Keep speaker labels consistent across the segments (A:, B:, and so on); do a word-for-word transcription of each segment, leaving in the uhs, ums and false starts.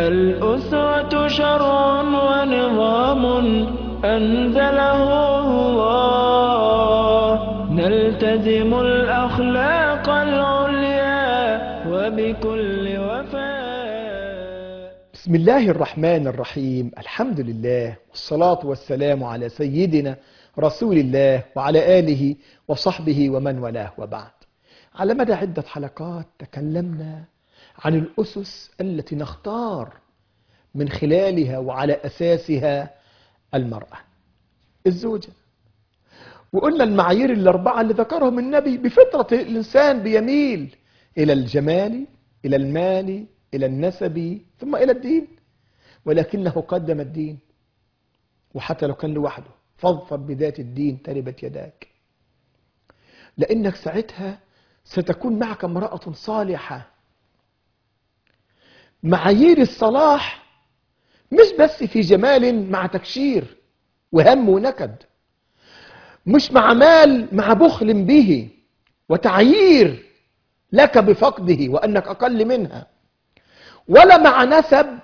A: الأسرة شرع ونظام أنزله الله، نلتزم الأخلاق العليا وبكل وفاء.
B: بسم الله الرحمن الرحيم. الحمد لله والصلاة والسلام على سيدنا رسول الله وعلى آله وصحبه ومن والاه، وبعد. على مدى عدة حلقات تكلمنا عن الأسس التي نختار من خلالها وعلى أساسها المرأة الزوجة، وقلنا المعايير الأربعة اللي ذكرهم النبي. بفطرة الإنسان بيميل إلى الجمال، إلى المال، إلى النسب، ثم إلى الدين، ولكنه قدم الدين. وحتى لو كان لوحده، فاظفر بذات الدين تربت يداك، لأنك ساعتها ستكون معك امرأة صالحة. معايير الصلاح مش بس في جمال مع تكشير وهم ونكد، مش مع مال مع بخل به وتعيير لك بفقده وأنك أقل منها، ولا مع نسب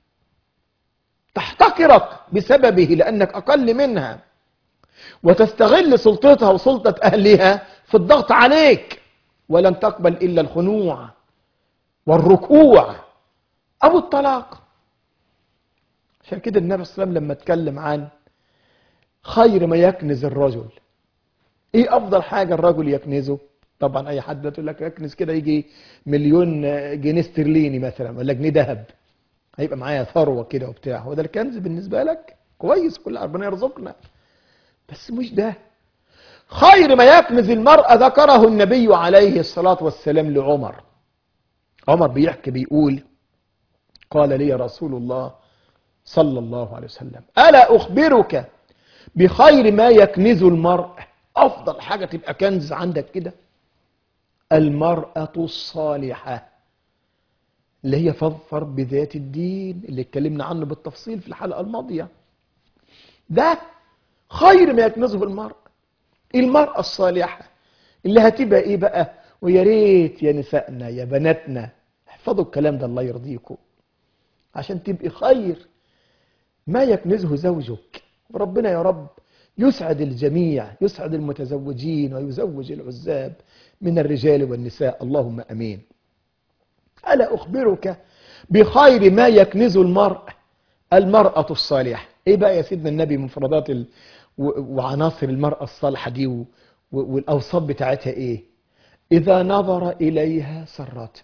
B: تحتقرك بسببه لأنك أقل منها وتستغل سلطتها وسلطة أهلها في الضغط عليك، ولن تقبل إلا الخنوع والركوع أو الطلاق. عشان كده النبي صلى الله عليه وسلم لما اتكلم عن خير ما يكنز الرجل، ايه افضل حاجة الرجل يكنزه؟ طبعا اي حد تقول لك يكنز كده يجي مليون جنيه استرليني مثلا ولا جنيه ذهب، هيبقى معايا ثروة كده وبتاع. هو ده الكنز بالنسبة لك؟ كويس، كل ربنا يرزقنا، بس مش ده. خير ما يكنز المرأة ذكره النبي عليه الصلاة والسلام لعمر. عمر بيحكي بيقول: قال لي رسول الله صلى الله عليه وسلم: ألا أخبرك بخير ما يكنز المرء؟ أفضل حاجة تبقى كنز عندك كده المرأة الصالحة، اللي هي فاظفر بذات الدين اللي اتكلمنا عنه بالتفصيل في الحلقة الماضية. ده خير ما يكنزه المرء، المرأة الصالحة اللي هتبقى ايه بقى؟ ويا ريت يا نسائنا يا بناتنا احفظوا الكلام ده الله يرضيكم، عشان تبقي خير ما يكنزه زوجك. وربنا يا رب يسعد الجميع، يسعد المتزوجين ويزوج العزاب من الرجال والنساء، اللهم امين. ألا أخبرك بخير ما يكنز المرء المرأة الصالحة؟ ايه بقى يا سيدنا النبي مفردات ال... و... وعناصر المرأة الصالحة دي و... و... والأوصاف بتاعتها ايه؟ إذا نظر إليها سرت،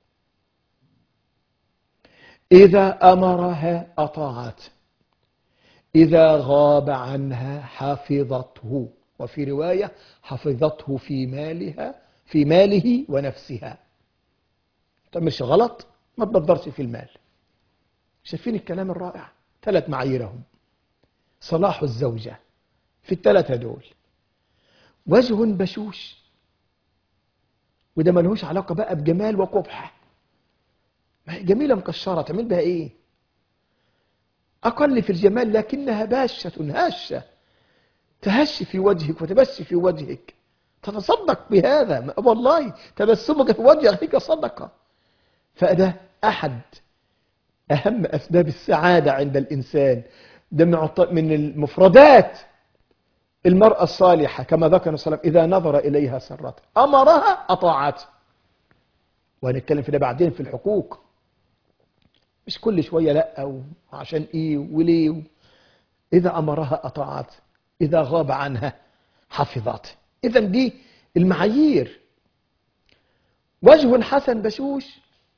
B: إذا أمرها أطاعت، إذا غاب عنها حفظته، وفي رواية حفظته في مالها في ماله ونفسها. طب مش غلط؟ ما تبذرش في المال. شايفين الكلام الرائع؟ ثلاث معاييرهم صلاح الزوجة في الثلاثة دول: وجه بشوش، وده ملهوش علاقة بقى بجمال وقبح، ما هي جميلة مكشرة تعمل بها ايه؟ أقل في الجمال لكنها باشة هاشة، تهش في وجهك وتبش في وجهك، تتصدق بهذا، والله تبسمك في وجه أخيك صدقة. فده أحد أهم أسباب السعادة عند الإنسان. ده من المفردات المرأة الصالحة كما ذكر صلى الله عليه وسلم: إذا نظر إليها سرت، أمرها أطاعت. وهنتكلم في ده بعدين في الحقوق، مش كل شوية لا وعشان إيه وليه. إذا أمرها أطاعت، إذا غاب عنها حفظت. إذا دي المعايير. وجه حسن بشوش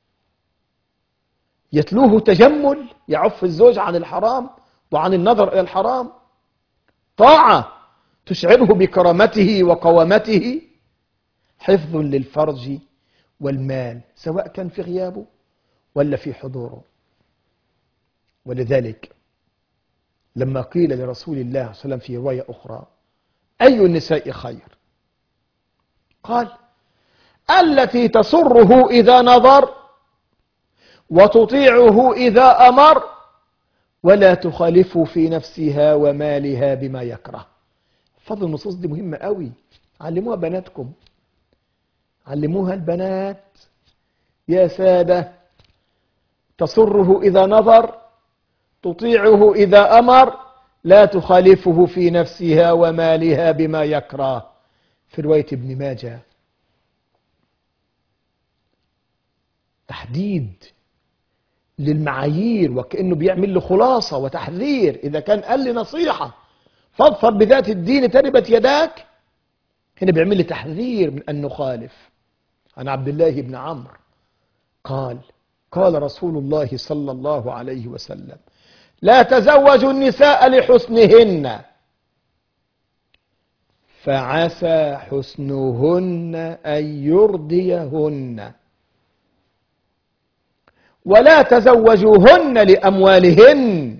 B: يتلوه تجمل، يعف الزوج عن الحرام وعن النظر إلى الحرام. طاعة تشعره بكرامته وقوامته. حفظ للفرج والمال سواء كان في غيابه ولا في حضوره. ولذلك لما قيل لرسول الله صلى الله عليه وسلم في رواية أخرى: أي النساء خير؟ قال: التي تسره إذا نظر وتطيعه إذا أمر ولا تخالفه في نفسها ومالها بما يكره. فضل النصوص دي مهمة قوي، علموها بناتكم، علموها البنات يا سادة. تسره إذا نظر، تطيعه إذا أمر، لا تخالفه في نفسها ومالها بما يكره. في رواية ابن ماجه تحديد للمعايير، وكأنه بيعمل له خلاصة وتحذير. إذا كان قال لي نصيحة فاظفر بذات الدين تربت يداك، هنا بيعمل لي تحذير من أن نخالف. عن عبد الله بن عمرو قال قال رسول الله صلى الله عليه وسلم: لا تزوجوا النساء لحسنهن، فعسى حسنهن أن يرضيهن، ولا تزوجوهن لأموالهن،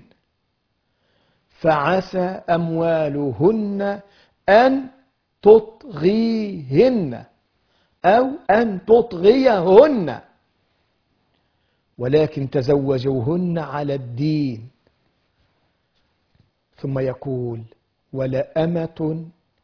B: فعسى أموالهن أن تطغيهن أو أن تطغيهن، ولكن تزوجوهن على الدين. ثم يقول: ولأمة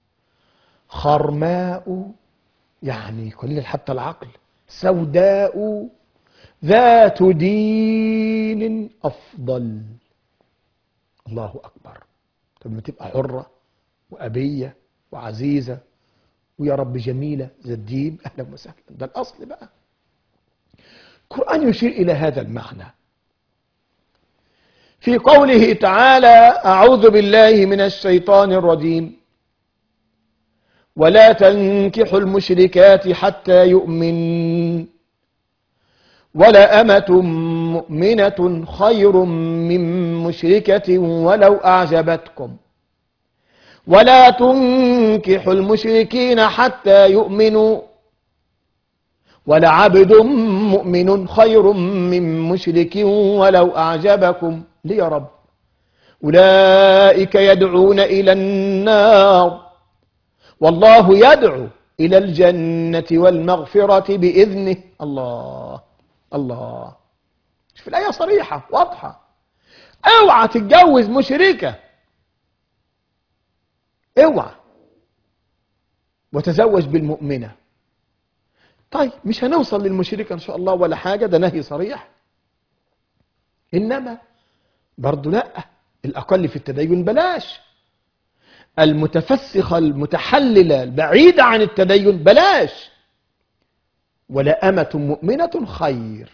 B: خرماء، يعني يقلل حتى العقل، سوداء ذات دين أفضل. الله أكبر. طب ما تبقى حرة وأبية وعزيزة ويا رب جميلة ذات دين، أهلا وسهلا، ده الأصل بقى. القرآن يشير إلى هذا المعنى في قوله تعالى: أعوذ بالله من الشيطان الرجيم: ولا تنكحوا المشركات حتى يؤمن، ولأمة مؤمنة خير من مشركة ولو أعجبتكم، ولا تنكحوا المشركين حتى يؤمنوا، ولعبد مؤمن خير من مشرك ولو أعجبكم. ليه يا رب؟ أولئك يدعون إلى النار والله يدعو إلى الجنة والمغفرة بإذنه. الله الله، شوف الآية صريحة واضحة. اوعى تتجوز مشركة، اوعى، وتزوج بالمؤمنة. طيب مش هنوصل للمشركة إن شاء الله ولا حاجة، ده نهي صريح. إنما برضو لا، الأقل في التدين بلاش. المتفسخة المتحللة البعيدة عن التدين بلاش. ولا أمة مؤمنة خير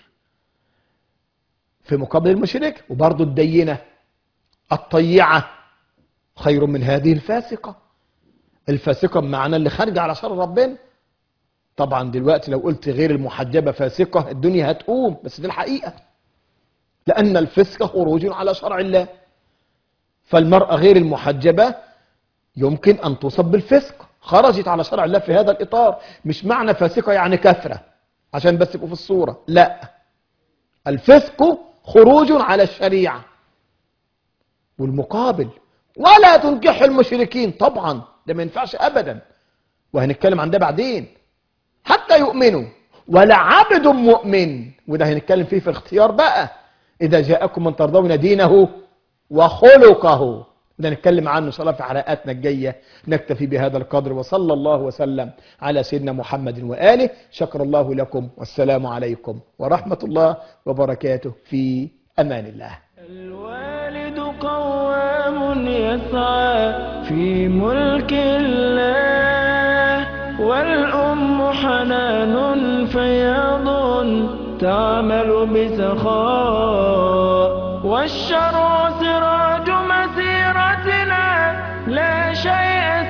B: في مقابل المشرك، وبرضو الدينة الطيعة خير من هذه الفاسقة. الفاسقة بمعنى اللي خارجة على شر ربنا. طبعا دلوقتي لو قلت غير المحجبة فاسقة الدنيا هتقوم، بس دي الحقيقة، لأن الفسق خروج على شرع الله. فالمرأة غير المحجبة يمكن أن تصب بالفسق، خرجت على شرع الله في هذا الإطار. مش معنى فاسقة يعني كافرة عشان بس يبقوا في الصورة، لا، الفسق خروج على الشريعة. والمقابل ولا تنكحوا المشركين، طبعا ده ما ينفعش أبدا، وهنتكلم عن ده بعدين، حتى يؤمنوا. ولا عبد مؤمن، وده هنتكلم فيه في الاختيار بقى، إذا جاءكم من ترضون دينه وخلقه، ده نتكلم عنه إن شاء الله في حلقاتنا الجاية. نكتفي بهذا القدر، وصلى الله وسلم على سيدنا محمد وآله. شكر الله لكم، والسلام عليكم ورحمة الله وبركاته، في أمان الله.
A: الوالد قوام يسعى في ملك الله، والأم حنان فياض تعمل بسخاء، والشرع سراج